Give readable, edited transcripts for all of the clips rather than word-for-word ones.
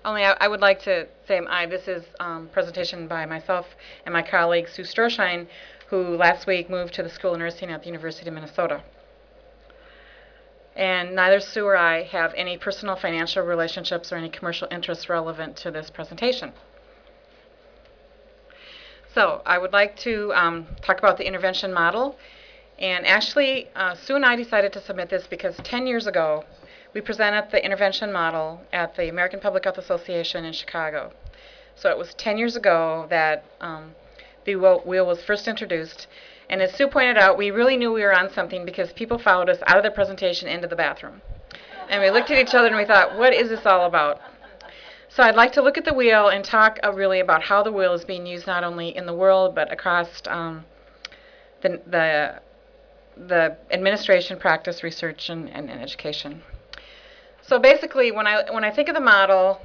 Only I would like to say this is presentation by myself and my colleague Sue Stroshine, who last week moved to the School of Nursing at the University of Minnesota. And neither Sue or I have any personal financial relationships or any commercial interests relevant to this presentation. So I would like to talk about the intervention model. And actually, Sue and I decided to submit this because 10 years ago, we presented the intervention model at the American Public Health Association in Chicago. So it was 10 years ago that the wheel was first introduced. And as Sue pointed out, we really knew we were on something because people followed us out of the presentation into the bathroom. And we looked at each other and we thought, what is this all about? So I'd like to look at the wheel and talk really about how the wheel is being used not only in the world but across the administration, practice, research, and education. So basically, when I think of the model,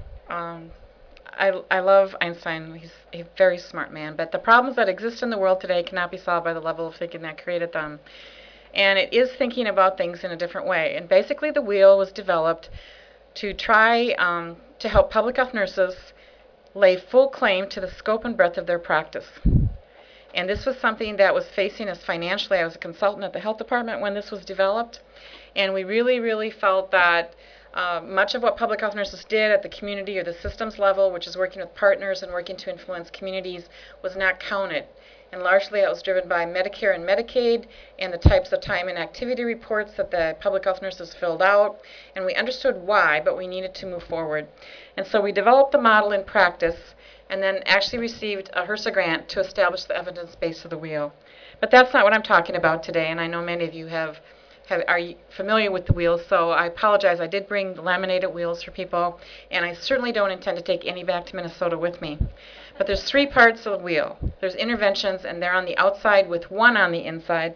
I love Einstein. He's a very smart man. But the problems that exist in the world today cannot be solved by the level of thinking that created them. And it is thinking about things in a different way. And basically, the wheel was developed to try to help public health nurses lay full claim to the scope and breadth of their practice. And this was something that was facing us financially. I was a consultant at the health department when this was developed. And we really, really felt that much of what public health nurses did at the community or the systems level, which is working with partners and working to influence communities, was not counted. And largely it was driven by Medicare and Medicaid and the types of time and activity reports that the public health nurses filled out. And we understood why, but we needed to move forward. And so we developed the model in practice and then actually received a HRSA grant to establish the evidence base of the wheel. But that's not what I'm talking about today, and I know many of you are familiar with the wheels, so I apologize. I did bring the laminated wheels for people, and I certainly don't intend to take any back to Minnesota with me. But there's three parts of the wheel. There's interventions, and they're on the outside with one on the inside.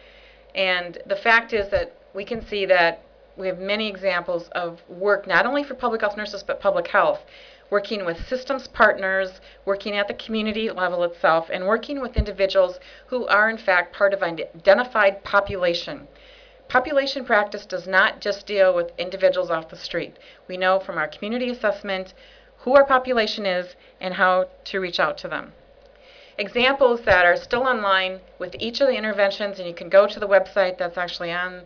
And the fact is that we can see that we have many examples of work, not only for public health nurses, but public health, working with systems partners, working at the community level itself, and working with individuals who are, in fact, part of an identified population. Population practice does not just deal with individuals off the street. We know from our community assessment who our population is and how to reach out to them. Examples that are still online with each of the interventions, and you can go to the website that's actually on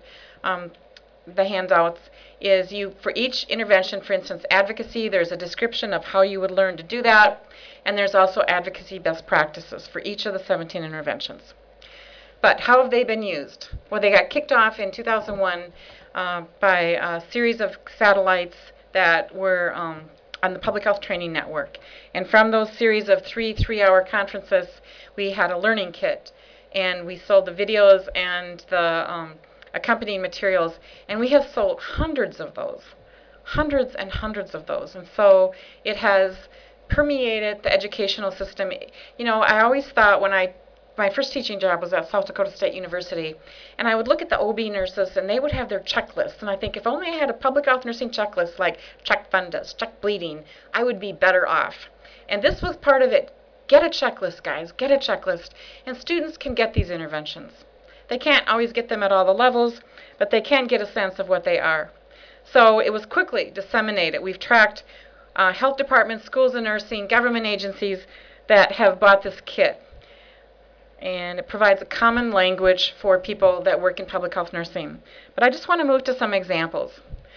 the handouts, is for each intervention, for instance, advocacy, there's a description of how you would learn to do that, and there's also advocacy best practices for each of the 17 interventions. But how have they been used? Well, they got kicked off in 2001 by a series of satellites that were on the Public Health Training Network. And from those series of three-hour conferences, we had a learning kit. And we sold the videos and the accompanying materials. And we have sold hundreds of those, hundreds and hundreds of those. And so it has permeated the educational system. You know, I always thought my first teaching job was at South Dakota State University, and I would look at the OB nurses, and they would have their checklists, and I think if only I had a public health nursing checklist like check fundus, check bleeding, I would be better off. And this was part of it. Get a checklist, guys, get a checklist, and students can get these interventions. They can't always get them at all the levels, but they can get a sense of what they are. So it was quickly disseminated. We've tracked health departments, schools of nursing, government agencies that have bought this kit. And it provides a common language for people that work in public health nursing. But I just want to move to some examples.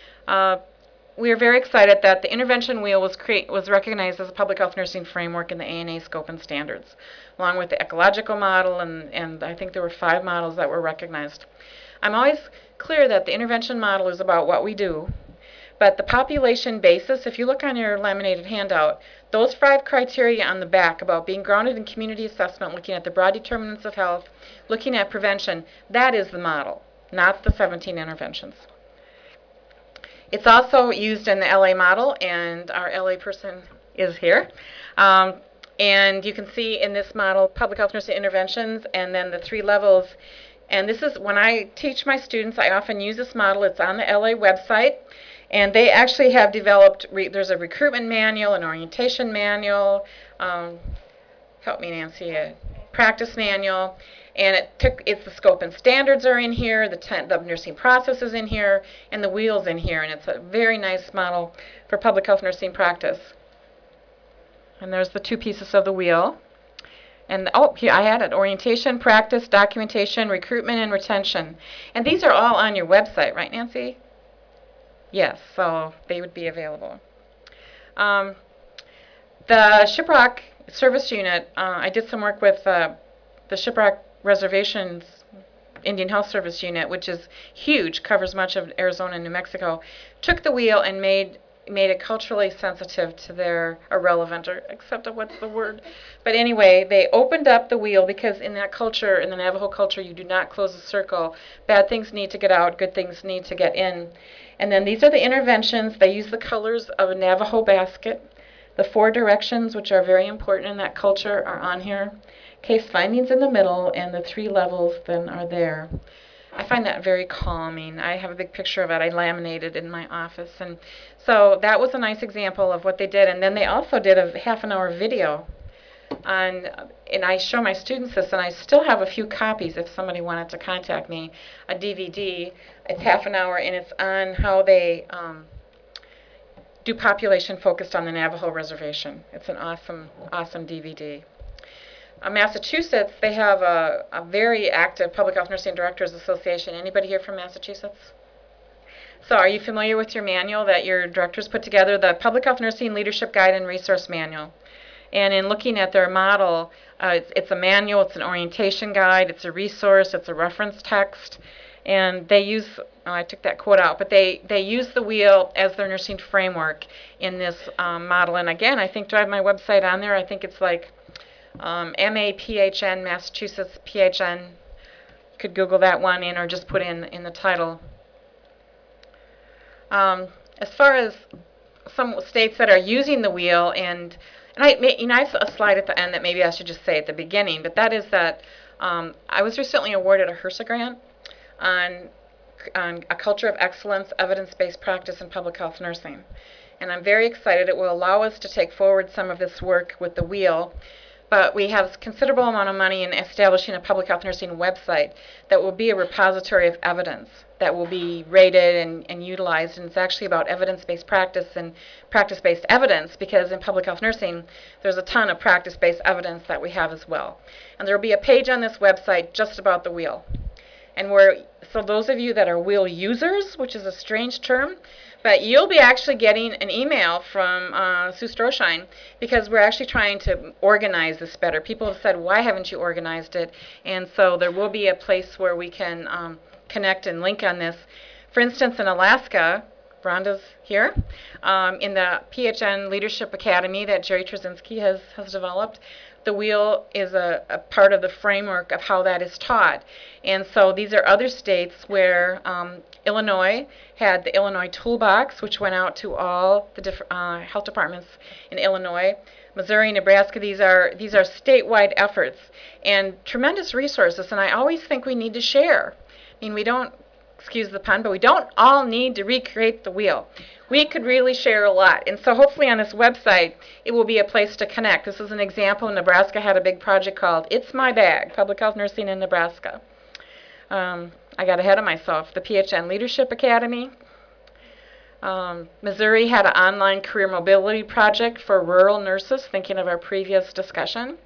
We are very excited that the intervention wheel was recognized as a public health nursing framework in the ANA scope and standards, along with the ecological model, and I think there were 5 models that were recognized. I'm always clear that the intervention model is about what we do, but the population basis, if you look on your laminated handout, those 5 criteria on the back about being grounded in community assessment, looking at the broad determinants of health, looking at prevention, that is the model, not the 17 interventions. It's also used in the LA model, and our LA person is here. And you can see in this model public health nursing interventions and then the 3 levels. And this is when I teach my students, I often use this model. It's on the LA website. And they actually have developed, there's a recruitment manual, an orientation manual. Help me, Nancy. practice manual, and it's the scope and standards are in here, the nursing process is in here, and the wheel's in here, and it's a very nice model for public health nursing practice. And there's the two pieces of the wheel. And here I had it: orientation, practice, documentation, recruitment, and retention. And these are all on your website, right, Nancy? Yes, so they would be available. The Shiprock Service Unit, I did some work with the Shiprock Reservations Indian Health Service Unit, which is huge, covers much of Arizona and New Mexico, took the wheel and made it culturally sensitive to their, irrelevant, or except what's the word? But anyway, they opened up the wheel because in that culture, in the Navajo culture, you do not close a circle. Bad things need to get out, good things need to get in. And then these are the interventions. They use the colors of a Navajo basket. The 4 directions, which are very important in that culture, are on here. Case findings in the middle, and the 3 levels then are there. I find that very calming. I have a big picture of it. I laminated in my office. And so that was a nice example of what they did. And then they also did a half-an-hour video. And I show my students this, and I still have a few copies if somebody wanted to contact me, a DVD. It's half an hour, and it's on how they do population focused on the Navajo Reservation. It's an awesome, awesome DVD. Massachusetts, they have a very active Public Health Nursing Directors Association. Anybody here from Massachusetts? So are you familiar with your manual that your directors put together, the Public Health Nursing Leadership Guide and Resource Manual? And in looking at their model, it's a manual, it's an orientation guide, it's a resource, it's a reference text. And they use, I took that quote out, but they use the wheel as their nursing framework in this model. And again, I think, do I have my website on there? I think it's like MAPHN, Massachusetts PHN. You could Google that one in, or just put in the title. As far as some states that are using the wheel, and I have a slide at the end that maybe I should just say at the beginning, but that is that I was recently awarded a HRSA grant on a culture of excellence, evidence-based practice in public health nursing. And I'm very excited. It will allow us to take forward some of this work with the wheel. But we have a considerable amount of money in establishing a public health nursing website that will be a repository of evidence that will be rated and utilized. And it's actually about evidence-based practice and practice-based evidence, because in public health nursing, there's a ton of practice-based evidence that we have as well. And there will be a page on this website just about the wheel. And so those of you that are wheel users, which is a strange term, but you'll be actually getting an email from Sue Stroshine, because we're actually trying to organize this better. People have said, why haven't you organized it? And so there will be a place where we can connect and link on this. For instance, in Alaska, Rhonda's here, in the PHN Leadership Academy that Jerry Trzynski has developed, the wheel is a part of the framework of how that is taught. And so these are other states where Illinois had the Illinois Toolbox, which went out to all the different health departments in Illinois. Missouri, Nebraska, these are statewide efforts and tremendous resources, and I always think we need to share. I mean, we don't, excuse the pun, but we don't all need to recreate the wheel. We could really share a lot. And so hopefully on this website, it will be a place to connect. This is an example. Nebraska had a big project called It's My Bag, Public Health Nursing in Nebraska. I got ahead of myself. The PHN Leadership Academy. Missouri had an online career mobility project for rural nurses, thinking of our previous discussion.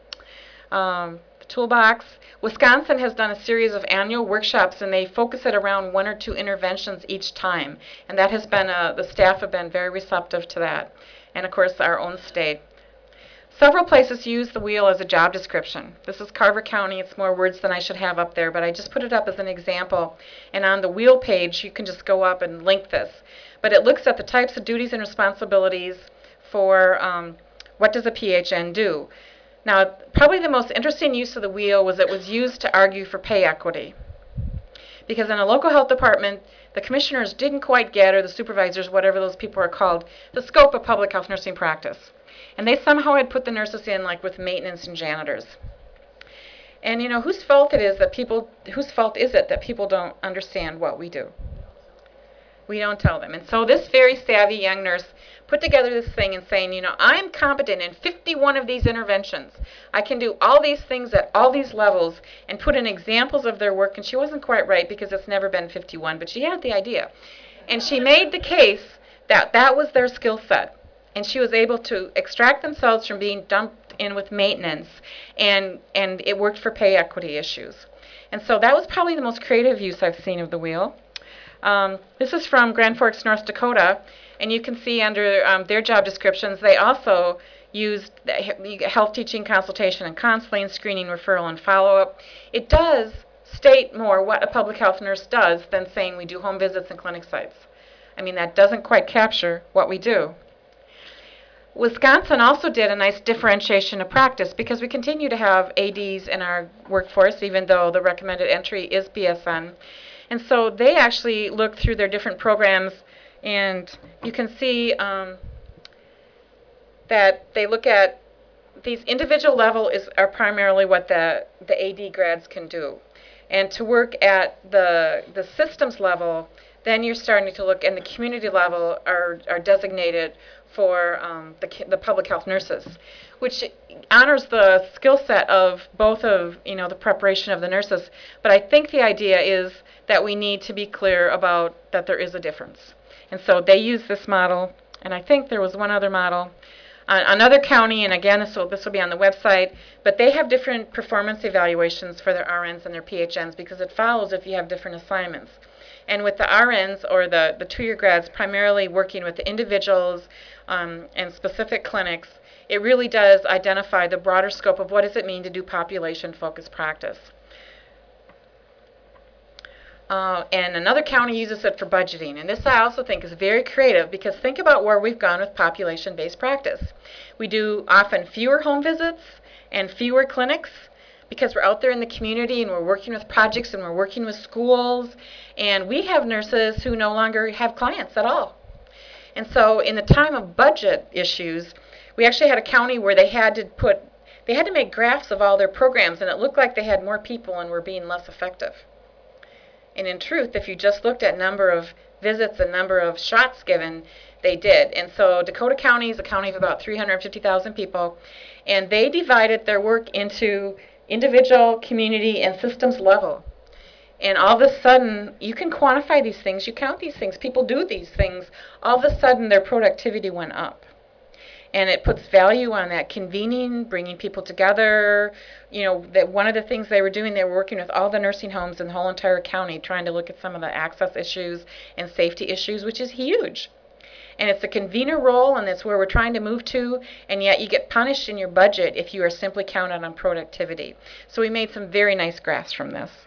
Toolbox. Wisconsin has done a series of annual workshops, and they focus it around 1 or 2 interventions each time. And that has been, the staff have been very receptive to that. And of course, our own state. Several places use the wheel as a job description. This is Carver County. It's more words than I should have up there, but I just put it up as an example. And on the wheel page, you can just go up and link this. But it looks at the types of duties and responsibilities for what does a PHN do. Now, probably the most interesting use of the wheel was it was used to argue for pay equity. Because in a local health department, the commissioners didn't quite get, or the supervisors, whatever those people are called, the scope of public health nursing practice. And they somehow had put the nurses in, like with maintenance and janitors. And you know, whose fault is it that people don't understand what we do? We don't tell them. And so this very savvy young nurse put together this thing and saying, you know, I'm competent in 51 of these interventions. I can do all these things at all these levels, and put in examples of their work. And she wasn't quite right because it's never been 51, but she had the idea. And she made the case that that was their skill set. And she was able to extract themselves from being dumped in with maintenance, and it worked for pay equity issues. And so that was probably the most creative use I've seen of the wheel. This is from Grand Forks, North Dakota, and you can see under their job descriptions, they also used health teaching, consultation, and counseling, screening, referral, and follow-up. It does state more what a public health nurse does than saying we do home visits and clinic sites. I mean, that doesn't quite capture what we do. Wisconsin also did a nice differentiation of practice because we continue to have ADs in our workforce, even though the recommended entry is BSN. And so they actually look through their different programs, and you can see that they look at these individual level are primarily what the AD grads can do. And to work at the systems level, then you're starting to look, and the community level are designated for the public health nurses, which honors the skill set of both of, you know, the preparation of the nurses. But I think the idea is that we need to be clear about that there is a difference. And so they use this model, and I think there was one other model. Another county, and again, this will be on the website, but they have different performance evaluations for their RNs and their PHNs because it follows if you have different assignments. And with the RNs, or the 2-year grads, primarily working with the individuals and specific clinics, it really does identify the broader scope of what does it mean to do population-focused practice. And another county uses it for budgeting. And this I also think is very creative because think about where we've gone with population-based practice. We do often fewer home visits and fewer clinics because we're out there in the community and we're working with projects and we're working with schools. And we have nurses who no longer have clients at all. And so in the time of budget issues, we actually had a county where they had to make graphs of all their programs, and it looked like they had more people and were being less effective. And in truth, if you just looked at number of visits and number of shots given, they did. And so Dakota County is a county of about 350,000 people, and they divided their work into individual, community, and systems level. And all of a sudden, you can quantify these things, you count these things, people do these things. All of a sudden, their productivity went up. And it puts value on that convening, bringing people together. You know, that one of the things they were doing, they were working with all the nursing homes in the whole entire county, trying to look at some of the access issues and safety issues, which is huge. And it's a convener role, and that's where we're trying to move to, and yet you get punished in your budget if you are simply counted on productivity. So we made some very nice graphs from this.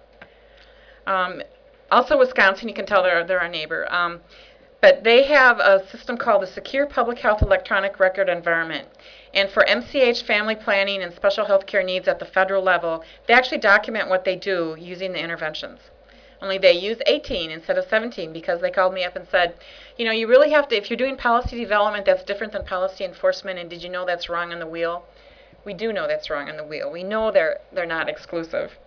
Also Wisconsin, you can tell they're our neighbor. But they have a system called the Secure Public Health Electronic Record Environment. And for MCH family planning and special health care needs at the federal level, they actually document what they do using the interventions. Only they use 18 instead of 17 because they called me up and said, you know, you really have to, if you're doing policy development, that's different than policy enforcement, and did you know that's wrong on the wheel? We do know that's wrong on the wheel. We know they're not exclusive.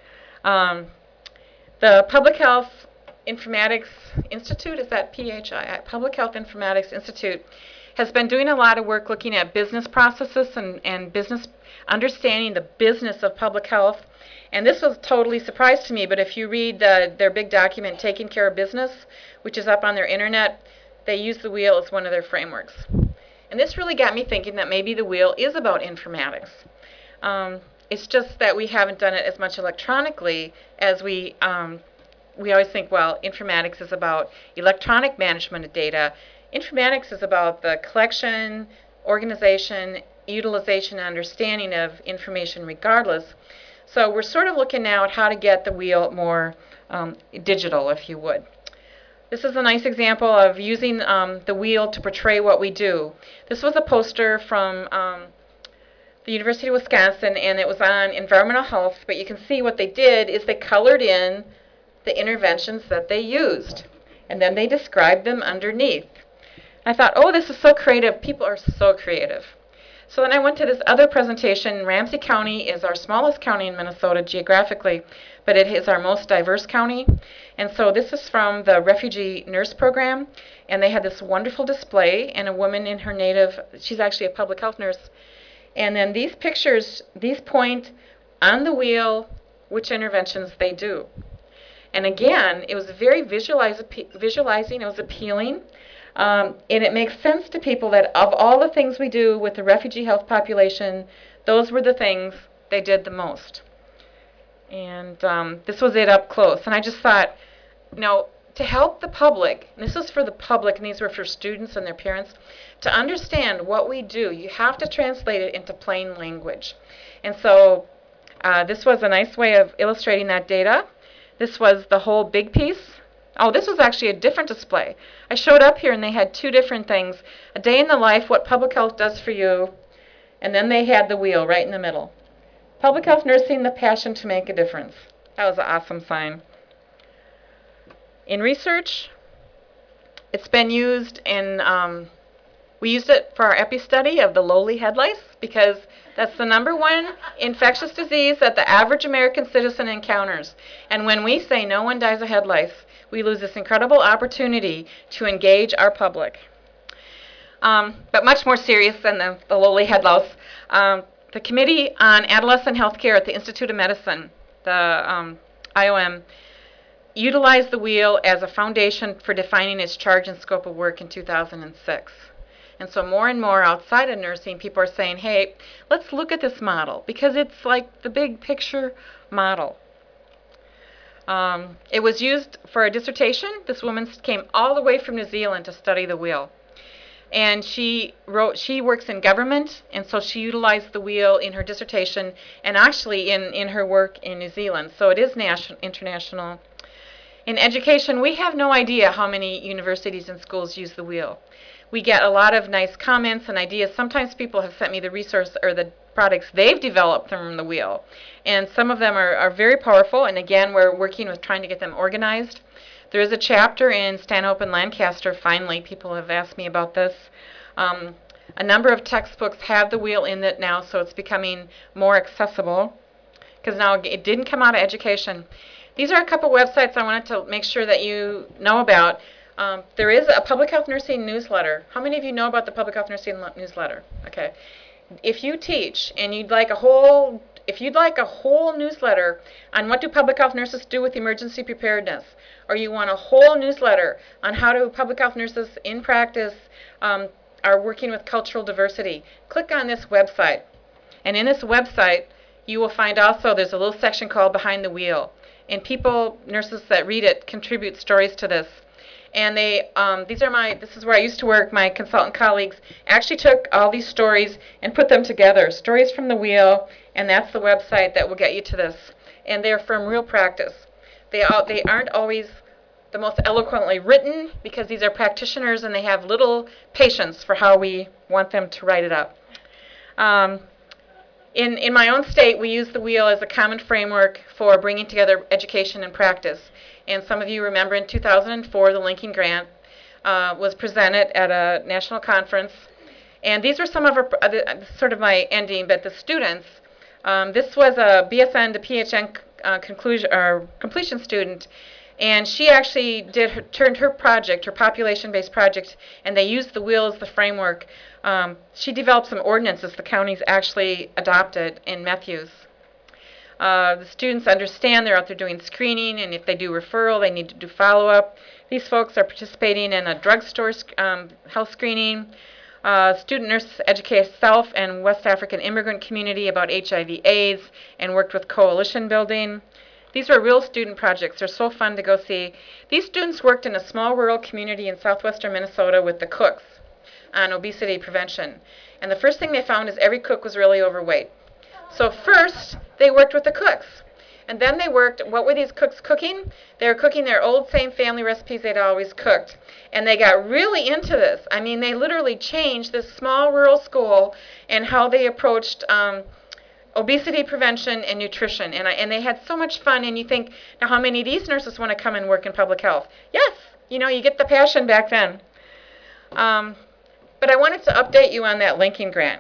The Public Health Informatics Institute, is that PHI? Public Health Informatics Institute has been doing a lot of work looking at business processes and business, understanding the business of public health. And this was totally a surprise to me, but if you read their big document, Taking Care of Business, which is up on their internet, they use the wheel as one of their frameworks. And this really got me thinking that maybe the wheel is about informatics. It's just that we haven't done it as much electronically as we always think, well, informatics is about electronic management of data. Informatics is about the collection, organization, utilization, and understanding of information regardless. So we're sort of looking now at how to get the wheel more digital, if you would. This is a nice example of using the wheel to portray what we do. This was a poster from the University of Wisconsin, and it was on environmental health, but you can see what they did is they colored in the interventions that they used, and then they described them underneath. I thought, oh, this is so creative. People are so creative. So then I went to this other presentation. Ramsey County is our smallest county in Minnesota geographically, but it is our most diverse county. And so this is from the Refugee Nurse Program, and they had this wonderful display, and a woman in her native, she's actually a public health nurse. And then these pictures, these point on the wheel which interventions they do. And again, it was very visualizing, it was appealing. And it makes sense to people that of all the things we do with the refugee health population, those were the things they did the most. And this was it up close. And I just thought, you know, to help the public, and this was for the public, and these were for students and their parents, to understand what we do, you have to translate it into plain language. And so this was a nice way of illustrating that data. This was the whole big piece. Oh, this was actually a different display. I showed up here and they had two different things. A day in the life, what public health does for you, and then they had the wheel right in the middle. Public health nursing, the passion to make a difference. That was an awesome sign. In research, it's been used in, we used it for our epi study of the lowly head lice because that's the #1 infectious disease that the average American citizen encounters. And when we say no one dies of head lice, we lose this incredible opportunity to engage our public. But much more serious than the lowly head louse. The Committee on Adolescent Healthcare at the Institute of Medicine, the IOM, utilized the wheel as a foundation for defining its charge and scope of work in 2006. And so more and more outside of nursing, people are saying, hey, let's look at this model because it's like the big picture model. It was used for a dissertation. This woman came all the way from New Zealand to study the wheel. And she works in government, and so she utilized the wheel in her dissertation and actually in her work in New Zealand. So it is international. In education, we have no idea how many universities and schools use the wheel. We get a lot of nice comments and ideas. Sometimes people have sent me the resource or the products they've developed from the wheel. And some of them are very powerful, and again, we're working with trying to get them organized. There is a chapter in Stanhope and Lancaster, finally. People have asked me about this. A number of textbooks have the wheel in it now, so it's becoming more accessible. Because now it didn't come out of education. These are a couple websites I wanted to make sure that you know about. There is a public health nursing newsletter. How many of you know about the public health nursing newsletter? Okay. If you teach and you'd like a whole newsletter on what do public health nurses do with emergency preparedness, or you want a whole newsletter on how do public health nurses in practice are working with cultural diversity, click on this website. And in this website, you will find also there's a little section called Behind the Wheel. And people, nurses that read it, contribute stories to this. And this is where I used to work, my consultant colleagues actually took all these stories and put them together, stories from the wheel, and that's the website that will get you to this. And they're from real practice. They aren't always the most eloquently written because these are practitioners and they have little patience for how we want them to write it up. In my own state, we use the wheel as a common framework for bringing together education and practice. And some of you remember in 2004, the Lincoln Grant was presented at a national conference. And these were some of our, sort of my ending, but the students, this was a BSN to PHN completion student. And she actually turned her project, her population-based project, and they used the wheel as the framework. She developed some ordinances the counties actually adopted in Matthews. The students understand they're out there doing screening, and if they do referral, they need to do follow-up. These folks are participating in a drugstore health screening. Student nurses educate self and West African immigrant community about HIV/AIDS and worked with coalition building. These were real student projects. They're so fun to go see. These students worked in a small rural community in southwestern Minnesota with the cooks on obesity prevention. And the first thing they found is every cook was really overweight. So first, they worked with the cooks. And then they worked, what were these cooks cooking? They were cooking their old same family recipes they'd always cooked. And they got really into this. I mean, they literally changed this small rural school and how they approached obesity prevention and nutrition, and they had so much fun. And you think, now how many of these nurses want to come and work in public health? Yes, you know, you get the passion back then. But I wanted to update you on that Lincoln Grant.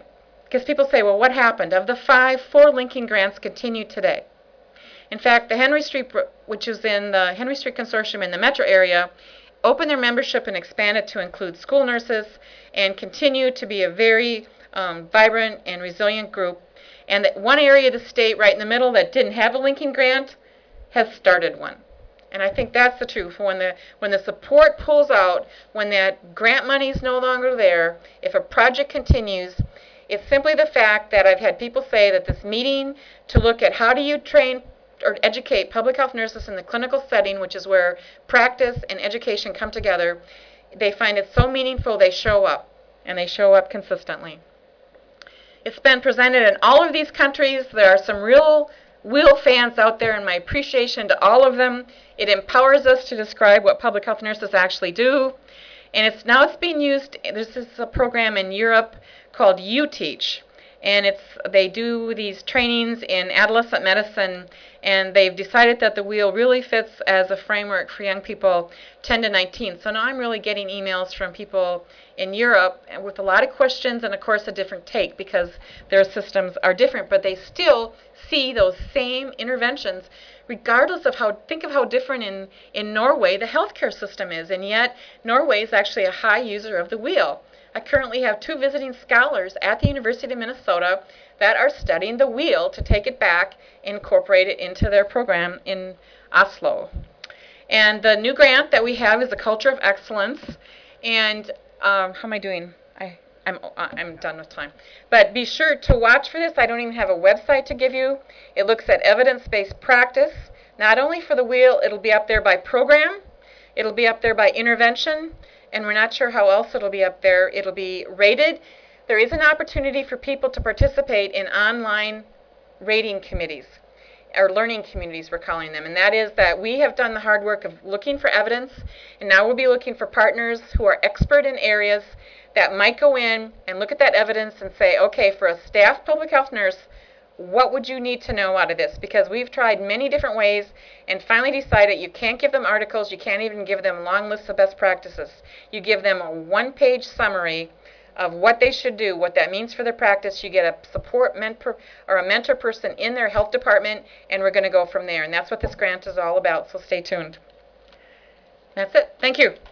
Because people say, well, what happened? Of the 5, 4 linking grants continue today. In fact, the Henry Street, which is in the Henry Street Consortium in the metro area, opened their membership and expanded to include school nurses and continue to be a very vibrant and resilient group. And that one area of the state right in the middle that didn't have a linking grant has started one. And I think that's the truth. When the support pulls out, when that grant money is no longer there, if a project continues, it's simply the fact that I've had people say that this meeting to look at how do you train or educate public health nurses in the clinical setting, which is where practice and education come together, they find it so meaningful they show up, and they show up consistently. It's been presented in all of these countries. There are some real wheel fans out there, and my appreciation to all of them. It empowers us to describe what public health nurses actually do. And it's being used. This is a program in Europe called UTeach. And they do these trainings in adolescent medicine, and they've decided that the wheel really fits as a framework for young people 10 to 19. So now I'm really getting emails from people in Europe with a lot of questions and, of course, a different take because their systems are different, but they still see those same interventions regardless of think of how different in Norway the healthcare system is, and yet Norway is actually a high user of the wheel. I currently have 2 visiting scholars at the University of Minnesota that are studying the wheel to take it back and incorporate it into their program in Oslo. And the new grant that we have is a Culture of Excellence. And how am I doing? I'm done with time. But be sure to watch for this. I don't even have a website to give you. It looks at evidence-based practice. Not only for the wheel, it'll be up there by program. It'll be up there by intervention. And we're not sure how else it'll be up there. It'll be rated. There is an opportunity for people to participate in online rating committees, or learning communities we're calling them. And that is that we have done the hard work of looking for evidence, and now we'll be looking for partners who are expert in areas that might go in and look at that evidence and say, okay, for a staff public health nurse, what would you need to know out of this? Because we've tried many different ways and finally decided you can't give them articles, you can't even give them long lists of best practices. You give them a 1-page summary of what they should do, what that means for their practice. You get a support mentor or a mentor person in their health department, and we're going to go from there. And that's what this grant is all about, so stay tuned. That's it. Thank you.